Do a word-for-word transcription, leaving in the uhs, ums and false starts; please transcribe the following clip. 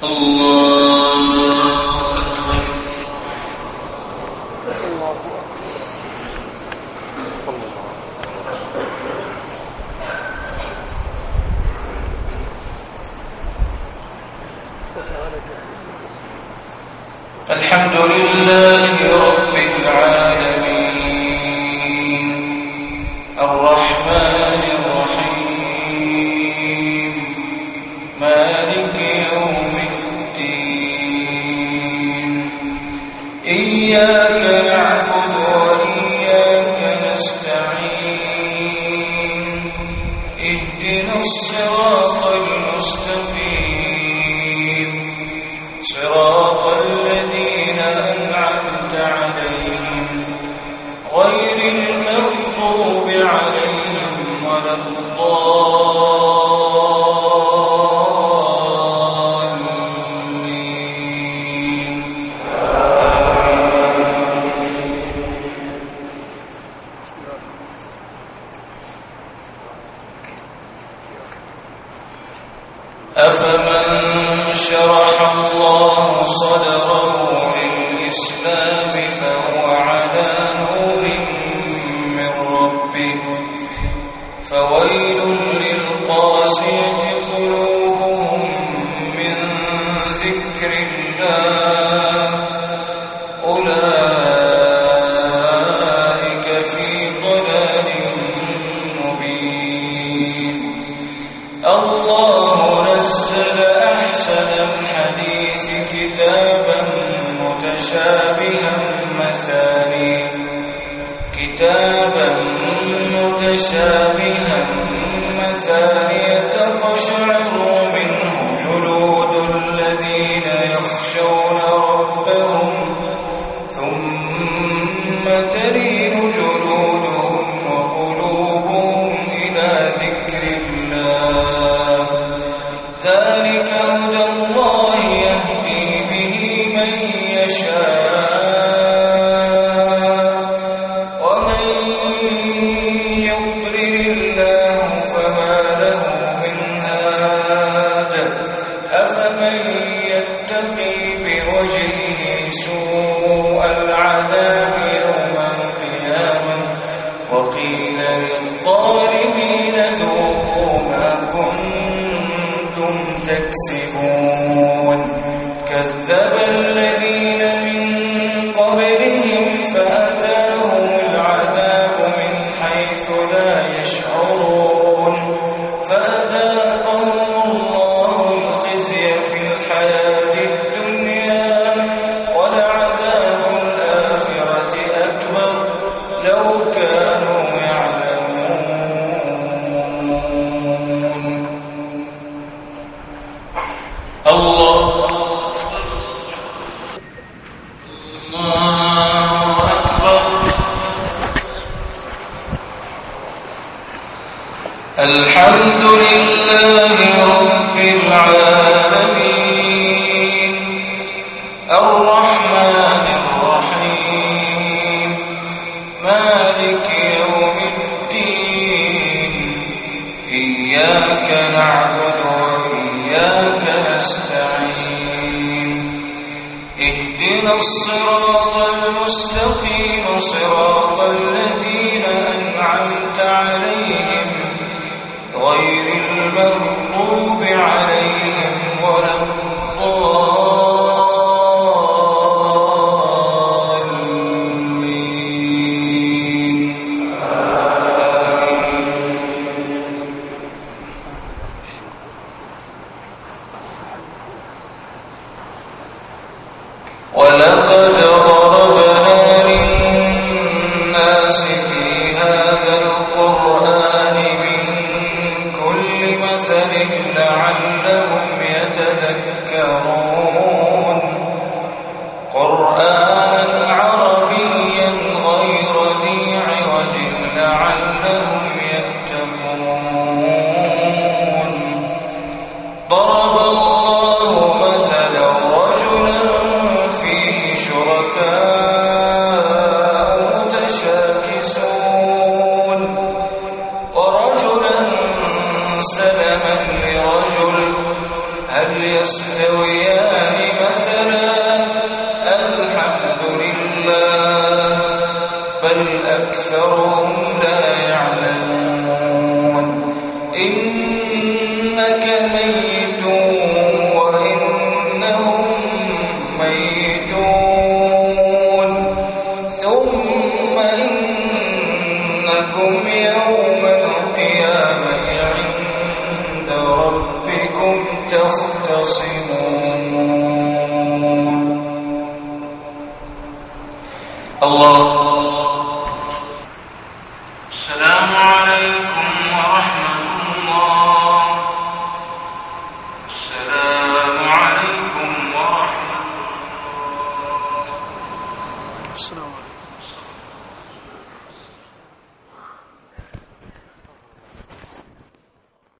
الحمد لله رب العالمين الرحمن الرحيم مالك يوم الدين إياك نعبد وإياك نستعين اهدنا الصراط المستقيم صراط الذين أنعمت عليهم غير المغضوب عليهم ولا الضالين. أفمن شرح الله صدره للإسلام فهو على نور من ربه فويل للقاسية قلوبهم من ذكر الله أولئك في ضلال مبين. الله نزل أحسن الحديث كتابا متشابها مثاني كتابا متشابها مثاني تقشعر منه جلود الذين يخشون ربهم ثم تلين جلودهم وقلوبهم إلى ذكر الله ذلك هدى الله يهدي به من يشاء ومن يضلل الله فما له من هاد أفمن يتقي بوجهه سوء العذاب يوم القيامة وقيل للظالمين ذوقوا ما كنتم تكسبون. كذب الذين من قبلهم فأتاهم العذاب من حيث لا يشعرون فأذاقهم الله الخزي في الحياة الدنيا ولعذاب الآخرة أكبر لو كانوا يعلمون. الله الله أكبر. الحمد لله رب العالمين الرحمن الرحيم مالك يوم الدين إياك نعبد وإياك نستعين اهدنا الصراط المستقيم صراط الذين أنعمت عليهم غير المغضوب عليهم ولا الضالين. ولقد ضربنا للناس في هذا الحمد لله بل أكثرهم لا يعلمون إنك ميت وإنهم ميتون ثم إنكم يوم القيامة عند ربكم تختصمون. الله. السلام عليكم ورحمة الله. السلام عليكم ورحمة الله. السلام عليكم.